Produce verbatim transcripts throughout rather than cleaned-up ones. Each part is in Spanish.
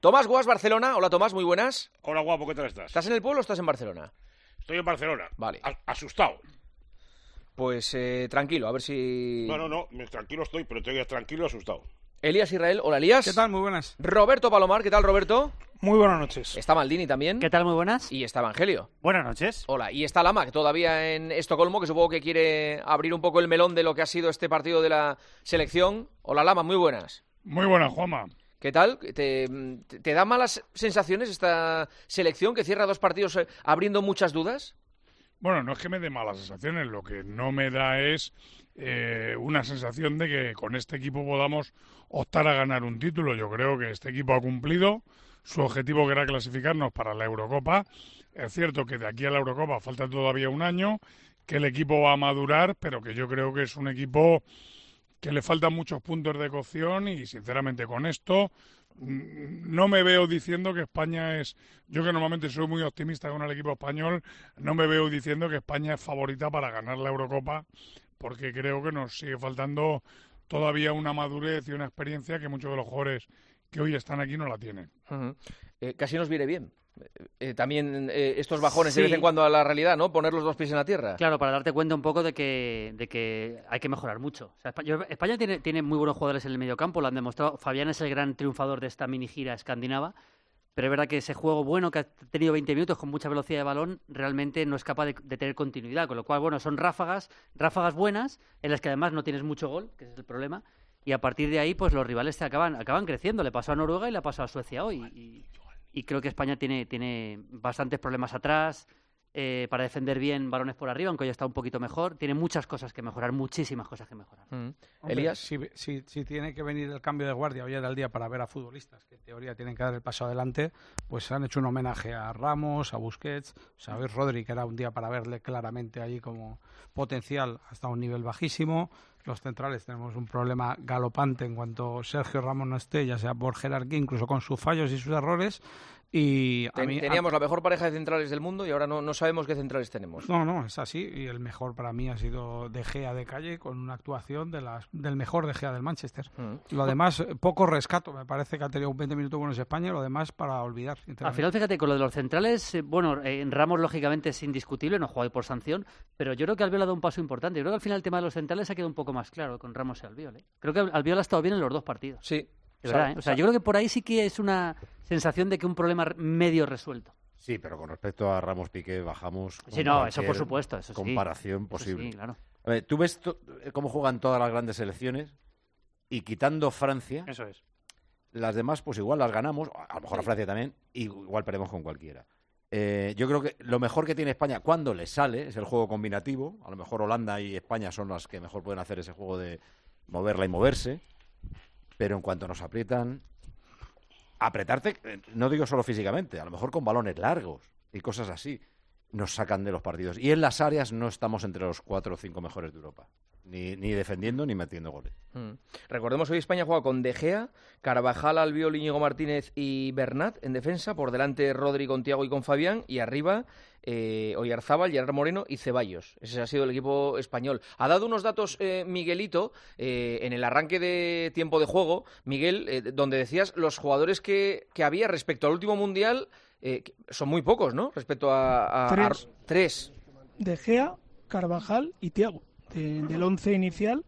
Tomás Guas, Barcelona. Hola, Tomás, muy buenas. Hola, guapo, ¿qué tal estás? ¿Estás en el pueblo o estás en Barcelona? Estoy en Barcelona. Vale. A asustado. Pues eh, tranquilo, a ver si... No, no, no, tranquilo estoy, pero estoy tranquilo y asustado. Elías Israel, hola Elías. ¿Qué tal? Muy buenas. Roberto Palomar, ¿qué tal Roberto? Muy buenas noches. Está Maldini también. ¿Qué tal? Muy buenas. Y está Evangelio. Buenas noches. Hola, y está Lama, que todavía en Estocolmo, que supongo que quiere abrir un poco el melón de lo que ha sido este partido de la selección. Hola Lama, muy buenas. Muy buenas, Juanma. ¿Qué tal? ¿Te, te, te da malas sensaciones esta selección que cierra dos partidos eh, abriendo muchas dudas? Bueno, no es que me dé malas sensaciones, lo que no me da es eh, una sensación de que con este equipo podamos optar a ganar un título. Yo creo que este equipo ha cumplido su objetivo, que era clasificarnos para la Eurocopa. Es cierto que de aquí a la Eurocopa falta todavía un año, que el equipo va a madurar, pero que yo creo que es un equipo que le faltan muchos puntos de cocción y, sinceramente, con esto no me veo diciendo que España es... Yo que normalmente soy muy optimista con el equipo español, no me veo diciendo que España es favorita para ganar la Eurocopa, porque creo que nos sigue faltando todavía una madurez y una experiencia que muchos de los jugadores que hoy están aquí no la tienen. Uh-huh. eh, casi nos viene bien. Eh, también eh, estos bajones Sí. de vez en cuando a la realidad, ¿no? Poner los dos pies en la tierra. Claro, para darte cuenta un poco de que, de que hay que mejorar mucho. O sea, España, España tiene, tiene muy buenos jugadores en el mediocampo, lo han demostrado. Fabián es el gran triunfador de esta mini gira escandinava, pero es verdad que ese juego bueno que ha tenido veinte minutos con mucha velocidad de balón realmente no es capaz de, de tener continuidad, con lo cual, bueno, son ráfagas, ráfagas buenas, en las que además no tienes mucho gol, que es el problema, y a partir de ahí, pues los rivales te acaban, acaban creciendo. Le pasó a Noruega y le pasó a Suecia hoy, y, y creo que España tiene, tiene bastantes problemas atrás, eh, para defender bien balones por arriba, aunque hoy está un poquito mejor. Tiene muchas cosas que mejorar, muchísimas cosas que mejorar. Mm. Hombre, Elías. Si, si, si tiene que venir el cambio de guardia hoy era el día para ver a futbolistas que en teoría tienen que dar el paso adelante, pues han hecho un homenaje a Ramos, a Busquets, o sea, hoy Rodri, que era un día para verle claramente ahí como potencial hasta un nivel bajísimo. Los centrales tenemos un problema galopante en cuanto Sergio Ramos no esté, ya sea por jerarquía, incluso con sus fallos y sus errores. Y a Ten, mí, teníamos a... la mejor pareja de centrales del mundo y ahora no, no sabemos qué centrales tenemos. No, no, es así. Y el mejor para mí ha sido De Gea de calle, con una actuación de las, del mejor De Gea del Manchester. Mm. Lo demás, poco rescato. Me parece que ha tenido veinte minutos buenos España, lo demás para olvidar. Al final, fíjate, con lo de los centrales, eh, bueno, eh, Ramos lógicamente es indiscutible, no juega hoy por sanción, pero yo creo que Albiol ha dado un paso importante. Yo creo que al final el tema de los centrales ha quedado un poco más claro con Ramos y Albiol. ¿eh? Creo que Albiol ha estado bien en los dos partidos. Sí. De verdad, ¿eh? O sea, yo creo que por ahí sí que es una sensación de que un problema medio resuelto. Sí, pero con respecto a Ramos Piqué bajamos. Sí, no, eso por supuesto, eso sí. Comparación posible. Eso sí, claro. A ver, tú ves cómo juegan todas las grandes selecciones y quitando Francia, eso es. Las demás pues igual las ganamos, a lo mejor sí. A Francia también, y igual perdemos con cualquiera. Eh, yo creo que lo mejor que tiene España cuando le sale es el juego combinativo. A lo mejor Holanda y España son las que mejor pueden hacer ese juego de moverla y moverse. Pero en cuanto nos aprietan, apretarte, no digo solo físicamente, a lo mejor con balones largos y cosas así, nos sacan de los partidos. Y en las áreas no estamos entre los cuatro o cinco mejores de Europa, ni, ni defendiendo ni metiendo goles. Mm. Recordemos, hoy España juega con De Gea, Carvajal, Albiol, Íñigo Martínez y Bernat en defensa, por delante Rodri con Thiago y con Fabián, y arriba eh, Oyarzábal, Gerard Moreno y Ceballos. Ese ha sido el equipo español. Ha dado unos datos eh, Miguelito eh, en el arranque de tiempo de juego, Miguel, eh, donde decías los jugadores que, que había respecto al último Mundial, eh, son muy pocos, ¿no? Respecto a... a tres. A, tres. De Gea, Carvajal y Thiago. De, del once inicial,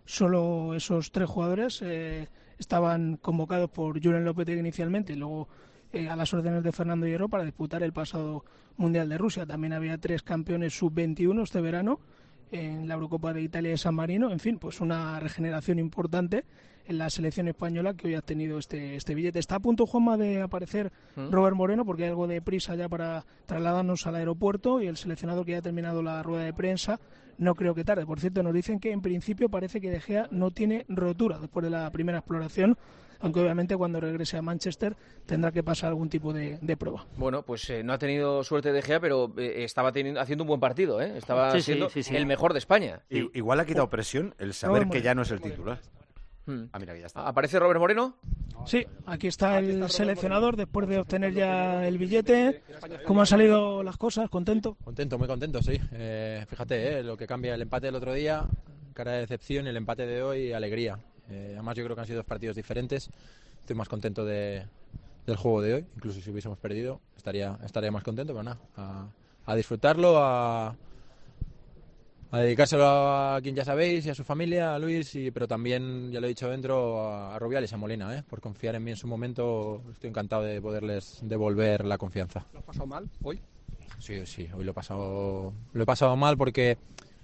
solo esos tres jugadores eh, estaban convocados por Julen Lopetegui inicialmente y luego eh, a las órdenes de Fernando Hierro para disputar el pasado Mundial de Rusia. También había tres campeones sub veintiuno este verano en la Eurocopa de Italia y San Marino. En fin, pues una regeneración importante en la selección española que hoy ha tenido este, este billete. Está a punto, Juanma, de aparecer ¿Mm? Robert Moreno, porque hay algo de prisa ya para trasladarnos al aeropuerto, y el seleccionador que ya ha terminado la rueda de prensa no creo que tarde. Por cierto, nos dicen que en principio parece que De Gea no tiene rotura después de la primera exploración, aunque obviamente cuando regrese a Manchester tendrá que pasar algún tipo de, de prueba. Bueno, pues eh, no ha tenido suerte De Gea, pero eh, estaba teniendo, haciendo un buen partido, ¿eh? Estaba sí, siendo sí, sí, sí. el mejor de España. I, igual ha quitado presión el saber que ya no es el titular. Hmm. Ah, mira, que ya está. ¿Aparece Robert Moreno? Sí, aquí está el seleccionador después de obtener ya el billete. ¿Cómo han salido las cosas? ¿Contento? Contento, muy contento, sí. Eh, fíjate, eh, lo que cambia el empate del otro día, cara de decepción, el empate de hoy, alegría. Eh, además yo creo que han sido dos partidos diferentes. Estoy más contento de, del juego de hoy. Incluso si hubiésemos perdido estaría, estaría más contento, pero nada, a, a disfrutarlo, a, a dedicárselo a quien ya sabéis y a su familia, a Luis, y, pero también, ya lo he dicho dentro, a, a Rubiales y a Molina, ¿eh? Por confiar en mí en su momento. Estoy encantado de poderles devolver la confianza. ¿Lo has pasado mal hoy? Sí, sí, hoy lo he pasado, lo he pasado mal porque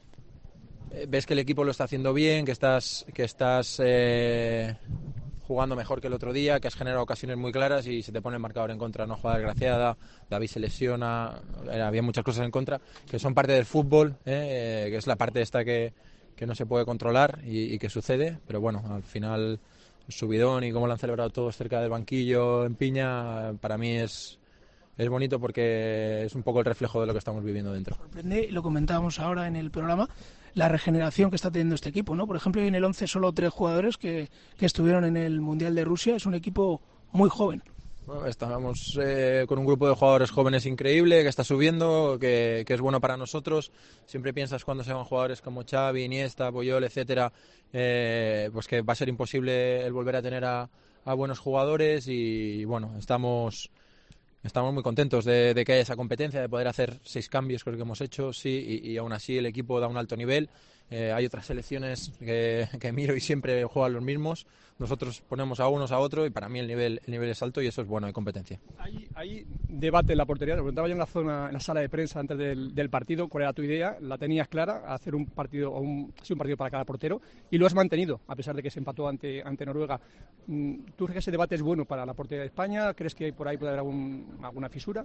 ves que el equipo lo está haciendo bien, que estás, que estás eh, jugando mejor que el otro día, que has generado ocasiones muy claras y se te pone el marcador en contra, una jugada desgraciada, David se lesiona, había muchas cosas en contra, que son parte del fútbol, eh, que es la parte esta que, que no se puede controlar y, y que sucede, pero bueno, al final el subidón y cómo lo han celebrado todos cerca del banquillo en Piña, para mí es... Es bonito porque es un poco el reflejo de lo que estamos viviendo dentro. Sorprende, y lo comentábamos ahora en el programa, la regeneración que está teniendo este equipo, ¿no? Por ejemplo, en el once solo tres jugadores que, que estuvieron en el Mundial de Rusia. Es un equipo muy joven. Bueno, estamos eh, con un grupo de jugadores jóvenes increíble, que está subiendo, que, que es bueno para nosotros. Siempre piensas cuando se van jugadores como Xavi, Iniesta, Puyol, etcétera, eh, pues que va a ser imposible el volver a tener a, a buenos jugadores y bueno, estamos... Estamos muy contentos de, de que haya esa competencia, de poder hacer seis cambios, creo que hemos hecho, sí, y, y aún así el equipo da un alto nivel. Eh, hay otras selecciones que, que miro y siempre juegan los mismos. Nosotros ponemos a unos a otros y para mí el nivel, el nivel es alto y eso es bueno, hay competencia. Hay, hay debate en la portería. Te preguntaba yo en la zona, en la sala de prensa antes del, del partido, ¿cuál era tu idea? ¿La tenías clara? Hacer un partido, o un, sí, un partido para cada portero, y lo has mantenido, a pesar de que se empató ante, ante Noruega. ¿Tú crees que ese debate es bueno para la portería de España? ¿Crees que por ahí puede haber algún, alguna fisura?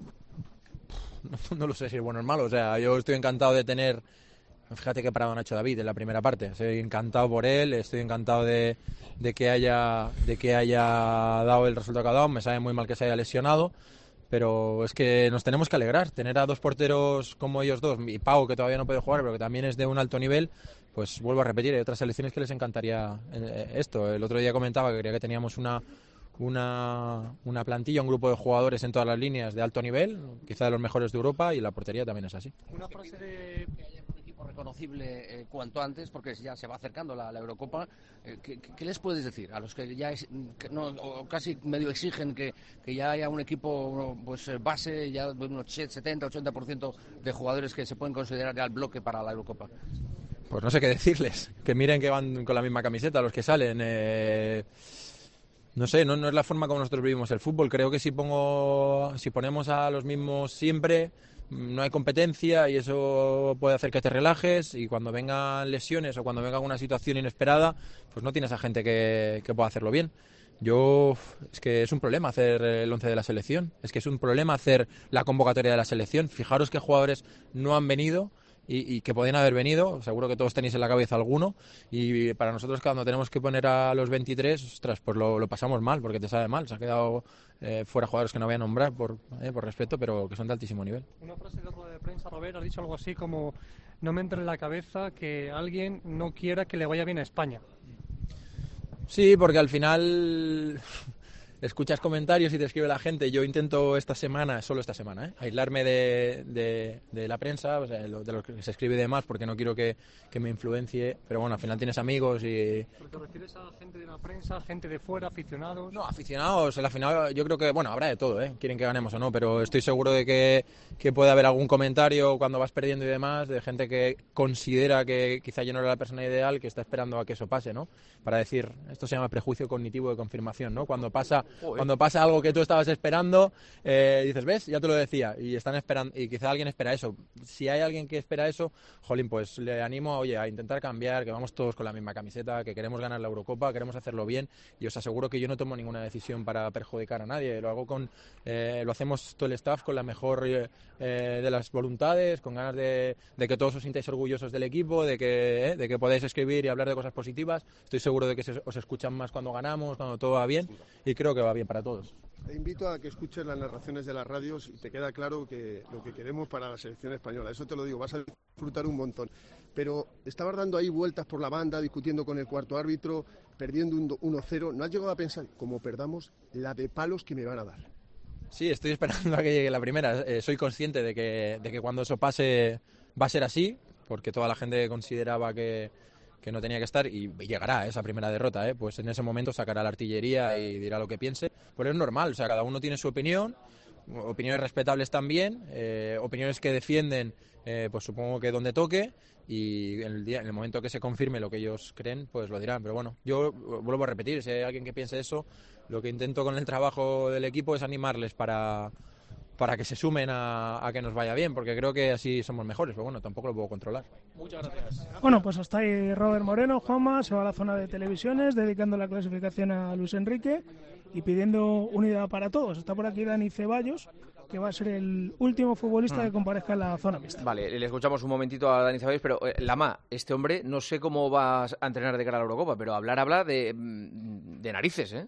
No, no lo sé si es bueno o es malo. O sea, yo estoy encantado de tener... Fíjate que parado Nacho David en la primera parte. Estoy encantado por él, estoy encantado de, de que haya de que haya dado el resultado que ha dado. Me sabe muy mal que se haya lesionado, pero es que nos tenemos que alegrar. Tener a dos porteros como ellos dos, y Pau, que todavía no puede jugar, pero que también es de un alto nivel, pues vuelvo a repetir, hay otras selecciones que les encantaría esto. El otro día comentaba que creía que teníamos una Una, una plantilla, un grupo de jugadores en todas las líneas de alto nivel, quizá de los mejores de Europa, y la portería también es así. Una frase de que haya un equipo reconocible eh, cuanto antes, porque ya se va acercando la, la Eurocopa. Eh, ¿qué, ¿Qué les puedes decir a los que ya es, que no, o casi medio exigen que, que ya haya un equipo pues base, ya de unos setenta, ochenta por ciento de jugadores que se pueden considerar ya el bloque para la Eurocopa? Pues no sé qué decirles, que miren que van con la misma camiseta los que salen. Eh... No sé, no, no es la forma como nosotros vivimos el fútbol. Creo que si pongo, si ponemos a los mismos siempre, no hay competencia y eso puede hacer que te relajes, y cuando vengan lesiones o cuando venga alguna situación inesperada, pues no tienes a gente que, que pueda hacerlo bien. Yo, es que es un problema hacer el once de la selección, es que es un problema hacer la convocatoria de la selección. Fijaros qué jugadores no han venido y, y que podían haber venido, seguro que todos tenéis en la cabeza alguno, y para nosotros cuando tenemos que poner a los veintitrés, ostras, pues lo, lo pasamos mal, porque te sabe mal, se ha quedado eh, fuera jugadores que no voy a nombrar por, eh, por respeto, pero que son de altísimo nivel. Una frase de rueda de prensa, Robert, has dicho algo así como: no me entra en la cabeza que alguien no quiera que le vaya bien a España. Sí, porque al final escuchas comentarios y te escribe la gente. Yo intento esta semana, solo esta semana, ¿eh? aislarme de, de, de la prensa, o sea, de lo que se escribe y demás, porque no quiero que, que me influencie. Pero bueno, al final tienes amigos y... ¿Te refieres a gente de la prensa, gente de fuera, aficionados? No, aficionados, al final yo creo que, bueno, habrá de todo, ¿eh? Quieren que ganemos o no, pero estoy seguro de que, que puede haber algún comentario cuando vas perdiendo y demás, de gente que considera que quizá yo no era la persona ideal, que está esperando a que eso pase, ¿no? Para decir, esto se llama prejuicio cognitivo de confirmación, ¿no? Cuando pasa... Joder. Cuando pasa algo que tú estabas esperando, eh, dices, ¿ves? Ya te lo decía, y están esperando, y quizá alguien espera eso. Si hay alguien que espera eso, jolín, pues le animo, oye, a intentar cambiar, que vamos todos con la misma camiseta, que queremos ganar la Eurocopa, queremos hacerlo bien, y os aseguro que yo no tomo ninguna decisión para perjudicar a nadie. Lo hago con, eh, lo hacemos todo el staff con la mejor eh, de las voluntades, con ganas de, de que todos os sintáis orgullosos del equipo, de que, eh, de que podáis escribir y hablar de cosas positivas. Estoy seguro de que se, os escuchan más cuando ganamos, cuando todo va bien, y creo que va bien para todos. Te invito a que escuches las narraciones de las radios y te queda claro que lo que queremos para la selección española. Eso te lo digo, vas a disfrutar un montón. Pero estabas dando ahí vueltas por la banda, discutiendo con el cuarto árbitro, perdiendo un uno cero. ¿No has llegado a pensar, como perdamos, la de palos que me van a dar? Sí, estoy esperando a que llegue la primera. Eh, soy consciente de que, de que cuando eso pase va a ser así, porque toda la gente consideraba que... que no tenía que estar y llegará esa primera derrota, ¿eh? Pues en ese momento sacará la artillería y dirá lo que piense. Pues es normal, o sea, cada uno tiene su opinión, opiniones respetables también, eh, opiniones que defienden, eh, pues supongo que donde toque, y en el, día, en el momento que se confirme lo que ellos creen, pues lo dirán. Pero bueno, yo vuelvo a repetir, si hay alguien que piense eso, lo que intento con el trabajo del equipo es animarles para, para que se sumen a, a que nos vaya bien, porque creo que así somos mejores, pero bueno, tampoco lo puedo controlar. Muchas gracias. Bueno, pues hasta ahí Robert Moreno. Juanma se va a la zona de televisiones, dedicando la clasificación a Luis Enrique y pidiendo unidad para todos. Está por aquí Dani Ceballos, que va a ser el último futbolista que comparezca en la zona mixta. Vale, le escuchamos un momentito a Dani Ceballos, pero eh, Lama, este hombre no sé cómo va a entrenar de cara a la Eurocopa, pero hablar habla de, de narices, ¿eh?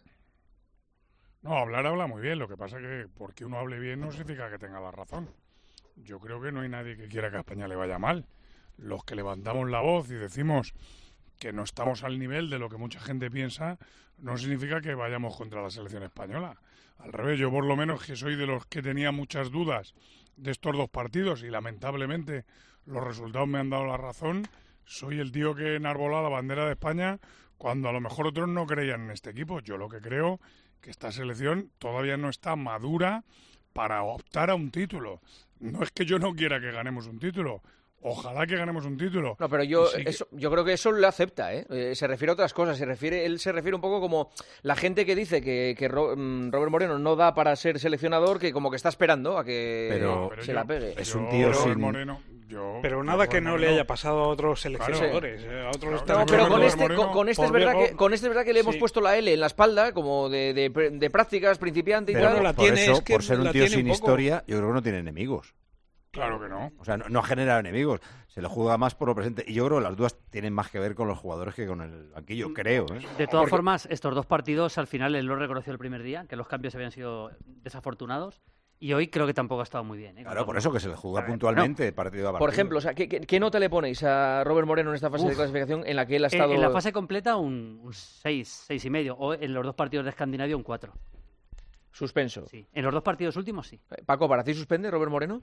No, hablar habla muy bien, lo que pasa es que porque uno hable bien no significa que tenga la razón. Yo creo que no hay nadie que quiera que a España le vaya mal. Los que levantamos la voz y decimos que no estamos al nivel de lo que mucha gente piensa, no significa que vayamos contra la selección española. Al revés, yo por lo menos que soy de los que tenía muchas dudas de estos dos partidos y lamentablemente los resultados me han dado la razón, soy el tío que enarbola la bandera de España cuando a lo mejor otros no creían en este equipo. Yo lo que creo que esta selección todavía no está madura para optar a un título. No es que yo no quiera que ganemos un título. Ojalá que ganemos un título. No, pero yo sí que... eso, yo creo que eso lo acepta, ¿eh? Eh, se refiere a otras cosas. Se refiere, él se refiere un poco como la gente que dice que, que Ro, um, Robert Moreno no da para ser seleccionador, que como que está esperando a que pero, se pero la yo, pegue. Es un tío Robert sin... Moreno, yo, pero nada Robert que no Moreno... le haya pasado a otros seleccionadores. Claro, eh, a otros no, pero con este, con, con este es verdad Diego, que con este es verdad que le hemos sí. puesto la L en la espalda, como de, de, de prácticas, principiante y pero tal. La por tiene, eso, es que por ser un tío sin un historia, yo creo que no tiene enemigos. Claro que no. O sea, no, no genera enemigos. Se le juega más por lo presente. Y yo creo que las dudas tienen más que ver con los jugadores que con el banquillo, creo. ¿eh? De todas Porque... formas, estos dos partidos, al final, él lo reconoció el primer día, que los cambios habían sido desafortunados. Y hoy creo que tampoco ha estado muy bien. ¿eh? Claro, por eso que se le juega puntualmente no. el partido a partido. Por ejemplo, o sea, ¿qué, qué, ¿qué nota le ponéis a Robert Moreno en esta fase Uf. de clasificación en la que él ha estado...? En la fase completa un seis, seis y medio. O en los dos partidos de Escandinavia un cuatro. Suspenso. Sí. En los dos partidos últimos sí. Paco, ¿para ti suspende Robert Moreno?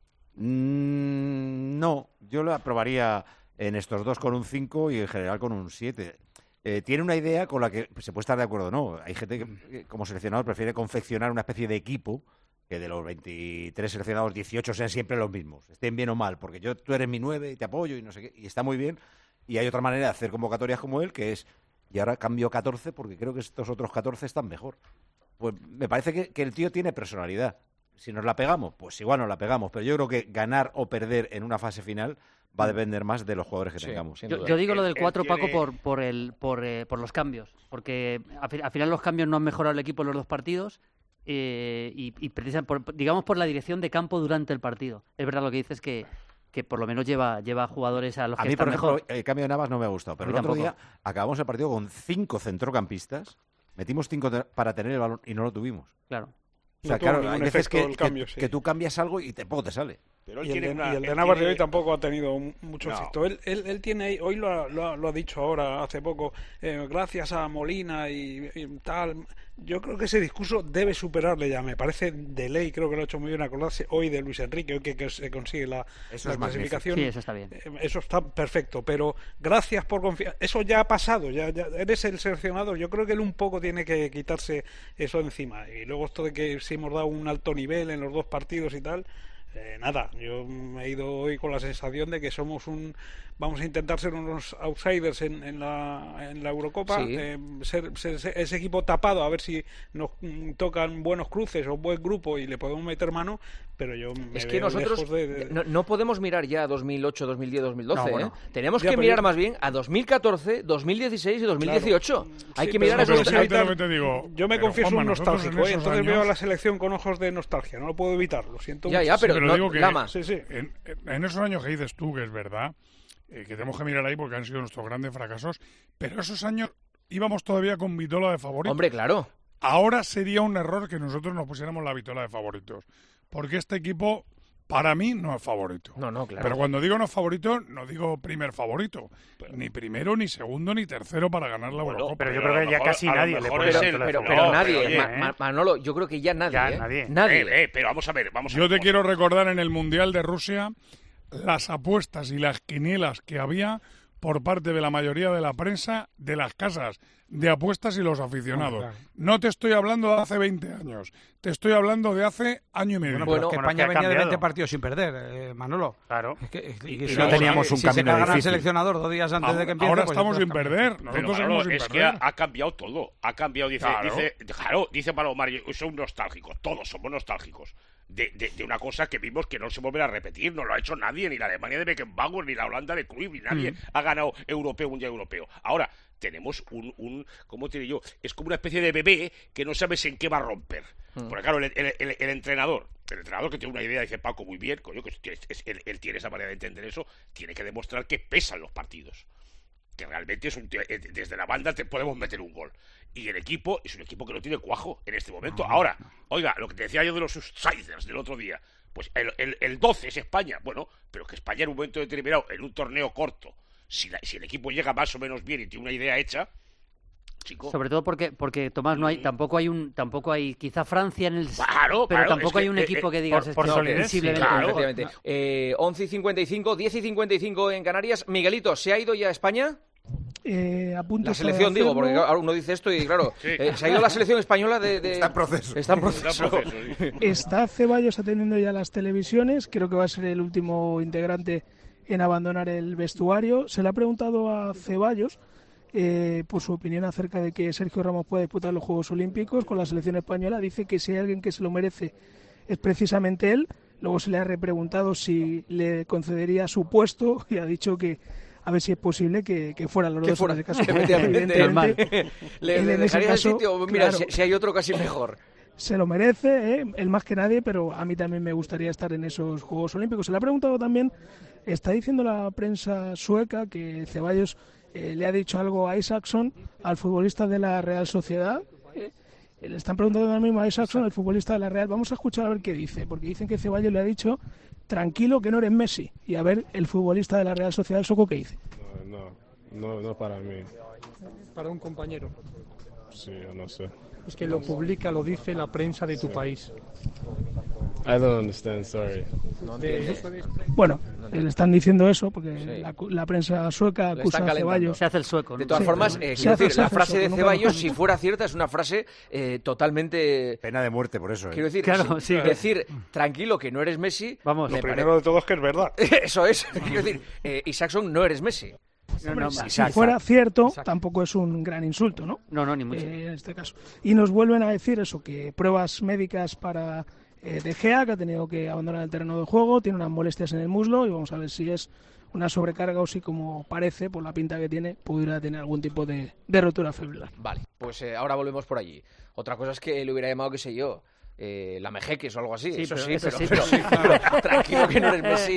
Mm, no, yo lo aprobaría en estos dos con un cinco y en general con un siete. Eh, tiene una idea con la que se puede estar de acuerdo o no. Hay gente que, como seleccionador, prefiere confeccionar una especie de equipo que de los veintitrés seleccionados, dieciocho sean siempre los mismos, estén bien o mal, porque yo tú eres mi nueve y te apoyo y no sé qué, y está muy bien. Y hay otra manera de hacer convocatorias como él, que es, y ahora cambio catorce porque creo que estos otros catorce están mejor. Pues me parece que, que el tío tiene personalidad. Si nos la pegamos, pues igual nos la pegamos, pero yo creo que ganar o perder en una fase final va a depender más de los jugadores que sí, tengamos. Yo, yo digo lo del cuatro, tiene... Paco, por por el por, eh, por los cambios, porque al final los cambios no han mejorado el equipo en los dos partidos eh, y, y precisamente por, digamos por la dirección de campo durante el partido. Es verdad lo que dices que que por lo menos lleva lleva jugadores a los a que mí, están por ejemplo, mejor. El cambio de Navas no me ha gustado, pero el otro día acabamos el partido con cinco centrocampistas, metimos cinco para tener el balón y no lo tuvimos. Claro. O sea, no claro, hay veces que, que, cambio, sí. que tú cambias algo y tampoco te sale. Pero y, el de, una, y el de Navas tiene... de hoy tampoco ha tenido mucho no. efecto. Él, él, él tiene, hoy lo ha, lo, ha, lo ha dicho ahora, hace poco, eh, gracias a Molina y, y tal. Yo creo que ese discurso debe superarle ya. Me parece de ley, creo que lo ha hecho muy bien acordarse hoy de Luis Enrique, hoy que, que se consigue la, eso la es clasificación. Sí, eso está bien. Eh, eso está perfecto, pero gracias por confiar. Eso ya ha pasado, ya, ya eres el seleccionador. Yo creo que él un poco tiene que quitarse eso encima. Y luego esto de que si hemos dado un alto nivel en los dos partidos y tal. Eh, nada, yo me he ido hoy con la sensación de que somos un vamos a intentar ser unos outsiders en, en, la, en la Eurocopa, sí. eh, ser, ser, ser ese equipo tapado a ver si nos mm, tocan buenos cruces o buen grupo y le podemos meter mano, pero yo me es que veo nosotros lejos de, de... No, no podemos mirar ya a dos mil ocho, dos mil diez, dos mil doce, no, bueno. ¿eh? Tenemos ya, que mirar yo... más bien a dos mil catorce, dos mil dieciséis y dos mil dieciocho. Claro. Hay sí, que mirar a esos... Evitar... te digo, yo me confieso Juanma, un nostálgico, ¿eh? Entonces años... veo a la selección con ojos de nostalgia, no lo puedo evitar, lo siento ya, mucho. Ya, pero, sí, pero no, digo que Lama. Sí, sí. En, en esos años que dices tú, que es verdad, eh, que tenemos que mirar ahí porque han sido nuestros grandes fracasos, pero esos años íbamos todavía con vitola de favoritos. Hombre, claro. Ahora sería un error que nosotros nos pusiéramos la vitola de favoritos, porque este equipo, para mí, no es favorito. No, no, claro. Pero cuando digo no es favorito, no digo primer favorito. Pero... Ni primero, ni segundo, ni tercero para ganar la bueno, Eurocopa. Pero yo creo que ya mejor, casi nadie le pone pero, el pero, pero, no, pero nadie, pero, oye, Ma, Ma, Manolo, yo creo que ya nadie. Ya ¿eh? nadie. Nadie. Eh, eh, pero vamos a ver, vamos a Yo ver. te quiero recordar en el Mundial de Rusia las apuestas y las quinielas que había por parte de la mayoría de la prensa, de las casas de apuestas y los aficionados. Claro. No te estoy hablando de hace veinte años, te estoy hablando de hace año y medio. Bueno, bueno, que España venía de veinte partidos sin perder, eh, Manolo. Claro. Es que, y, y, y no si, teníamos un si camino se cargan al difícil. seleccionador dos días antes ahora, de que empiece... Ahora pues estamos sin cambiar. perder, Pero, nosotros Manolo, seguimos sin es perder. que ha, ha cambiado todo. Ha cambiado, dice, Claro. dice, claro, dice Palomar, son nostálgicos, todos somos nostálgicos. De, de, de una cosa que vimos que no se volverá a repetir, no lo ha hecho nadie, ni la Alemania de Beckenbauer, ni la Holanda de Cruyff, ni nadie Mm. ha ganado europeo, mundial europeo. Ahora, tenemos un, un, ¿cómo te digo yo? Es como una especie de bebé que no sabes en qué va a romper. Mm. Porque claro, el, el, el, el entrenador, el entrenador que tiene una idea, dice Paco, muy bien, coño, que es, es, él, él tiene esa manera de entender eso, tiene que demostrar que pesan los partidos. Que realmente es un tío, desde la banda te podemos meter un gol. Y el equipo es un equipo que no tiene cuajo en este momento. Ahora, oiga, lo que te decía yo de los outsiders del otro día, pues el, el, el doce es España. Bueno, pero que España en un momento determinado, en un torneo corto, si, la, si el equipo llega más o menos bien y tiene una idea hecha, chico. Sobre todo porque, porque Tomás, no hay, tampoco hay un, tampoco hay, quizá Francia en el, claro, pero claro, tampoco es hay un que, equipo eh, que digas por, por es solidez, sensiblemente sí, claro, mejor. efectivamente. Eh, once y cincuenta y cinco, diez y cincuenta y cinco en Canarias. Miguelito, ¿se ha ido ya a España? Eh, a punto La selección, digo, porque claro, uno dice esto y claro, Sí. eh, se ha ido la selección española de... de... Está en proceso. Está en proceso. Está en proceso, sí. Está Ceballos atendiendo ya las televisiones, creo que va a ser el último integrante en abandonar el vestuario. Se le ha preguntado a Ceballos eh, por su opinión acerca de que Sergio Ramos pueda disputar los Juegos Olímpicos con la selección española. Dice que si hay alguien que se lo merece es precisamente él. Luego se le ha repreguntado si le concedería su puesto y ha dicho que a ver si es posible que, que fueran los Que dos fuera, en ese caso. efectivamente. Evidentemente, ¿Le, él le en ese dejarías caso, el sitio? Mira, claro, si, si hay otro casi mejor. se lo merece, ¿eh? Él más que nadie, pero a mí también me gustaría estar en esos Juegos Olímpicos. Se le ha preguntado también, está diciendo la prensa sueca que Ceballos eh, le ha dicho algo a Isaacson, al futbolista de la Real Sociedad. Eh, le están preguntando ahora mismo a Isaacson, el futbolista de la Real. Vamos a escuchar a ver qué dice, porque dicen que Ceballos le ha dicho tranquilo que no eres Messi. Y a ver el futbolista de la Real Sociedad, el sueco, qué dice. No, no, no para mí. Para un compañero. Sí, yo no sé. Es que lo publica, lo dice la prensa de tu Sí. país. I don't understand, sorry. De- Bueno, le están diciendo eso porque Sí. la, la prensa sueca Le acusa están a calentando. Ceballos. Se hace el sueco, ¿no? De todas Sí, formas, pero eh, se quiero hace- decir, se la hace frase eso, de nunca Ceballos, mejor si dicho. fuera cierta, es una frase eh, totalmente... Pena de muerte por eso. ¿eh? Quiero decir, Claro, si- sí. decir tranquilo que no eres Messi... Vamos, Lo me primero pare- de todo es que es verdad. Eso es. Quiero decir, eh, Isaacson no eres Messi. no, no, Si Exacto. fuera cierto, Exacto. tampoco es un gran insulto, ¿no? no, no, ni mucho. Eh, en este caso. Y nos vuelven a decir eso, que pruebas médicas para eh, De Gea, que ha tenido que abandonar el terreno de juego, tiene unas molestias en el muslo y vamos a ver si es una sobrecarga o si, como parece, por la pinta que tiene, pudiera tener algún tipo de, de rotura fibrilar. Vale, pues eh, ahora volvemos por allí. Otra cosa es que le hubiera llamado, qué sé yo, eh, la Mejeques o algo así. Sí, eso pero- sí, eso pero, sí, pero- pero- pero tranquilo que no eres Messi.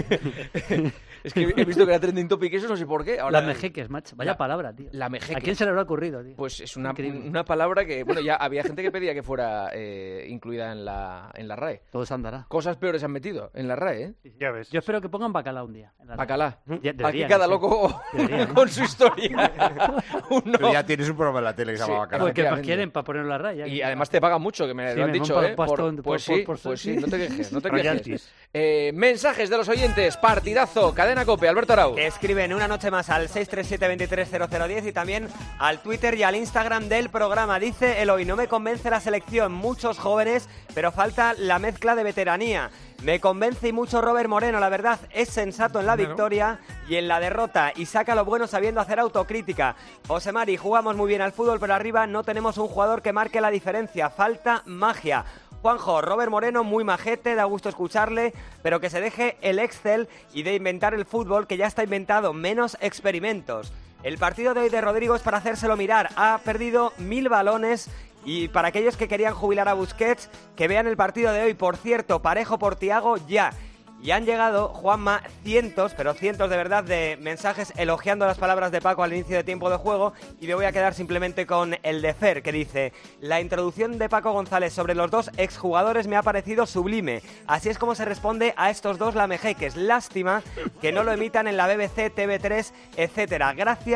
Es que he visto que era trending topic eso, no sé por qué. Ahora, Las mejeques, macho. Vaya la- palabra, tío. la mejeques. ¿A quién se le habrá ocurrido, tío? Pues es una, Increíble. una palabra que, bueno, ya había gente que pedía que fuera eh, incluida en la, en la R A E. Todo se andará. Cosas peores han metido en la R A E, ¿eh? Ya ves. Yo espero que pongan bacalao un día. en la Bacalá. Ya, Aquí deberían, cada sí. loco Deberían, ¿eh? con su historia. Uno. Pero ya tienes un programa en la tele que se Sí, llama Bacalao. Pues que más efectivamente. quieren para ponerlo en la raya. Y además te pagan mucho, que me Sí, lo han me dicho, van ¿eh? por pastón, Por- por- pues por- sí, por- pues sí. sí, no te quejes, no te quejes. Royalties. Eh, mensajes de los oyentes, partidazo, cadena COPE, Alberto Arau. Que escriben una noche más al seis tres siete, veintitrés cero cero diez y también al Twitter y al Instagram del programa. Dice Eloy, no me convence la selección, muchos jóvenes, pero falta la mezcla de veteranía. Me convence y mucho Robert Moreno, la verdad es sensato en la victoria y en la derrota y saca lo bueno sabiendo hacer autocrítica. José Mari, jugamos muy bien al fútbol, pero arriba no tenemos un jugador que marque la diferencia, falta magia. Juanjo, Robert Moreno, muy majete, da gusto escucharle, pero que se deje el Excel y de inventar el fútbol que ya está inventado, menos experimentos. El partido de hoy de Rodrigo es para hacérselo mirar, ha perdido mil balones y para aquellos que querían jubilar a Busquets, que vean el partido de hoy, por cierto, parejo por Thiago ya. Y han llegado, Juanma, cientos, pero cientos de verdad, de mensajes elogiando las palabras de Paco al inicio de tiempo de juego y me voy a quedar simplemente con el de Fer, que dice: la introducción de Paco González sobre los dos exjugadores me ha parecido sublime. Así es como se responde a estos dos lamejeques. Lástima que no lo emitan en la B B C, T V tres, etcétera. Gracias,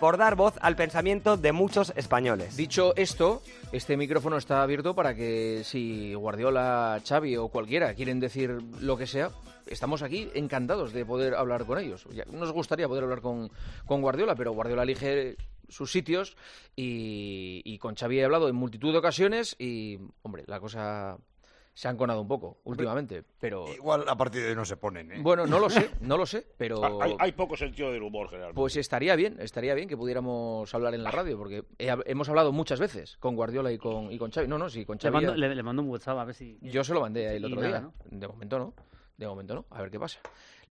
por dar voz al pensamiento de muchos españoles. Dicho esto, este micrófono está abierto para que si Guardiola, Xavi o cualquiera quieren decir lo que sea, estamos aquí encantados de poder hablar con ellos. Ya nos gustaría poder hablar con, con Guardiola, pero Guardiola elige sus sitios y, y con Xavi he hablado en multitud de ocasiones y, hombre, la cosa se ha enconado un poco últimamente, pero... Igual a partir de hoy no se ponen, ¿eh? Bueno, no lo sé, no lo sé, pero... Hay, hay poco sentido del humor, generalmente. Pues estaría bien, estaría bien que pudiéramos hablar en la radio, porque he- hemos hablado muchas veces con Guardiola y con, y con Xavi. No, no, sí, con Le Xavi... mando, ya- le, le mando un WhatsApp a ver si... Yo se lo mandé el Y otro nada, día. ¿no? De momento no, de momento no, a ver qué pasa.